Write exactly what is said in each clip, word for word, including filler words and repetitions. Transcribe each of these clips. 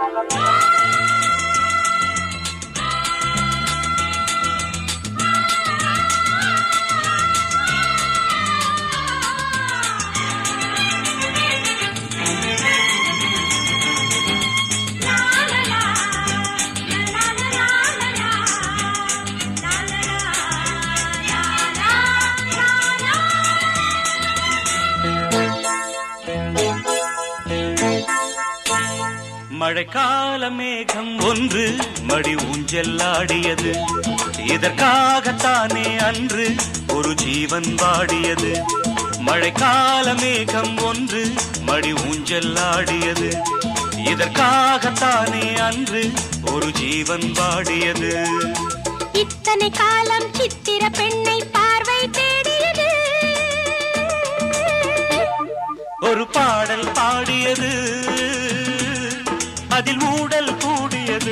மழைக்கால மேகம் ஒன்று மடி ஊஞ்செல்லாடியது. இதற்காகத்தானே அன்று ஒரு ஜீவன் வாடியது. மழைக்கால மேகம் ஒன்று மடி ஊஞ்செல்லாடியது. இதற்காகத்தானே அன்று ஒரு ஜீவன் வாடியது. இத்தனை காலம் சித்திர பெண்ணை பார்வை தேடியது. ஒரு பாடல் பாடியது, அதில் ஊடல் கூடியது.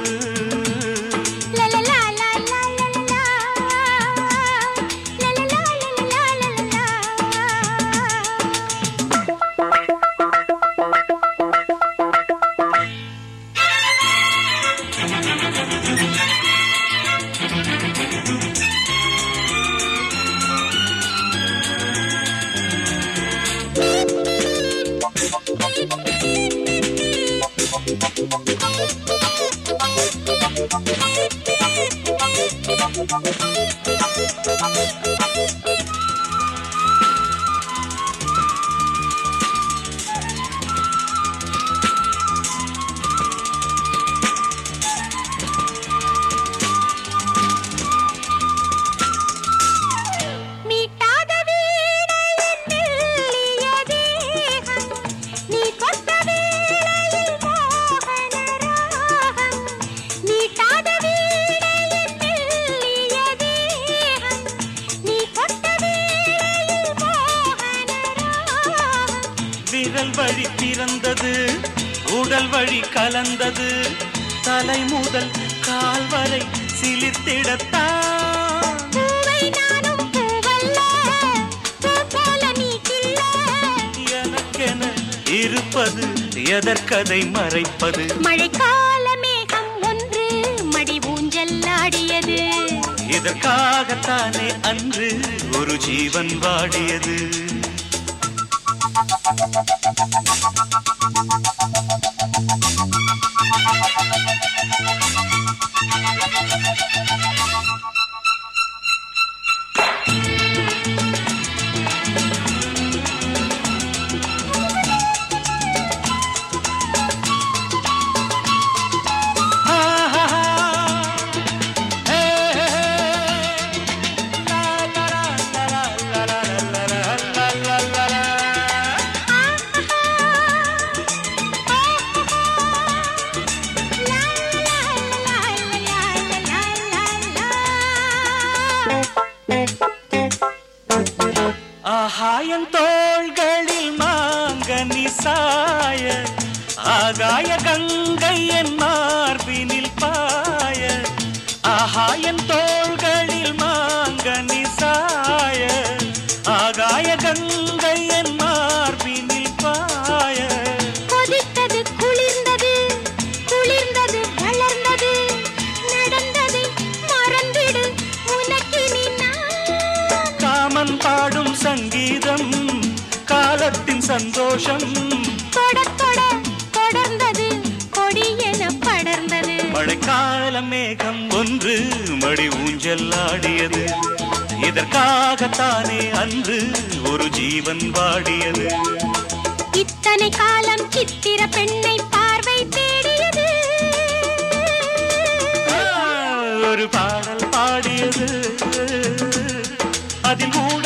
விரல் வழி பிறந்தது, உடல் வழி கலந்தது. தலை முதல் கால் வரை சிலிர்த்திடத்தான். எனக்கென இருப்பது எதற்கதை மறைப்பது. மழைக்கால மேகம் ஒன்று மடி ஊஞ்செல்லாடியது. இதற்காகத்தானே அன்று ஒரு ஜீவன் வாடியது. ஆகாயம் தோள்களில் மாங்கனி சாய, ஆகாய கங்கை என் மார்பினில் பாய. ஆகாயம் தோள்களில் மாங்கனி சாய, ஆகாய கங்கை என் மார்பினில் பாய. கொதித்தது குளிர்ந்தது, குளிர்ந்தது வளர்ந்தது. நடந்ததை மறந்திடு உனக்கினி நான். காமன் பாடும் சங்கீதம் காலத்தின் சந்தோஷம். தொட தொட தொடர்ந்தது கொடியென படர்ந்தது. மழைக்கால மேகம் ஒன்று மடி ஊஞ்செல்லாடியது. இதற்காகத்தானே அன்று ஒரு ஜீவன் வாடியது. இத்தனை காலம் சித்திர பெண்ணை பார்வை தேடியது. ஒரு பாடல் பாடியது, அதில்